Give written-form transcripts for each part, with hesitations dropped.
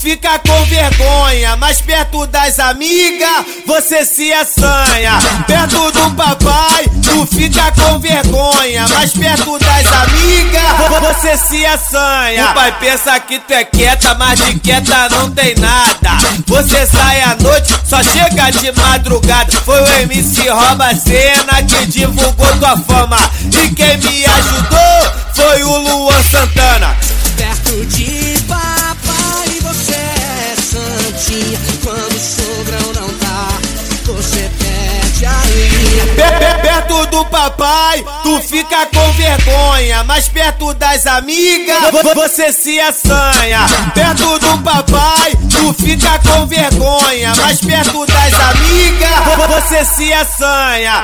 fica com vergonha, mas perto das amigas você se assanha. Perto do papai, tu fica com vergonha, mas perto das amigas você se assanha. O pai pensa que tu é quieta, mas de quieta não tem nada. Você sai à noite, só chega de madrugada. Foi o MC Rouba Cena que divulgou tua fama, e quem me ajudou foi o Luan Santana. Perto de papai você é santinha. Quando o sogrão não tá, você perde a linha. Perto do papai, tu fica com vergonha, mas perto das amigas você se assanha. Perto do papai, tu fica com vergonha, mas perto das amigas você se assanha.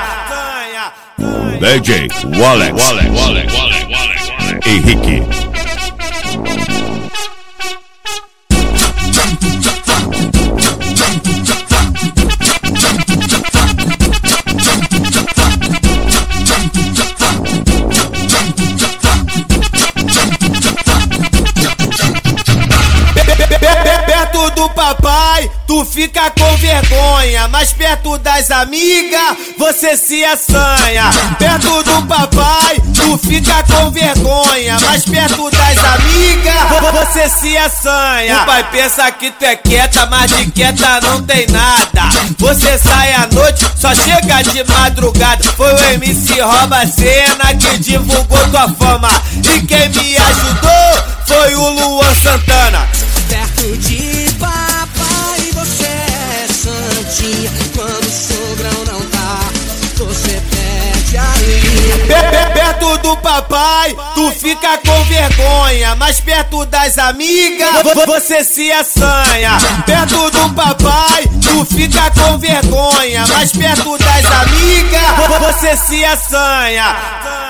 DJ Walex Henrique. Perto do papai, tu fica com vergonha, mas perto das amigas você se assanha. Perto do papai, tu fica com vergonha, mas perto das amigas você se assanha. O pai pensa que tu é quieta, mas de quieta não tem nada. Você sai à noite, só chega de madrugada. Foi o MC Rouba Cena que divulgou tua fama, e quem me ajudou foi o Luan Santana. Perto de papai você é santinha. Quando o sogrão não tá, você perde a linha. Perto do papai, tu fica com vergonha, mas perto das amigas você se assanha. Perto do papai, tu fica com vergonha, mas perto das amigas você se assanha.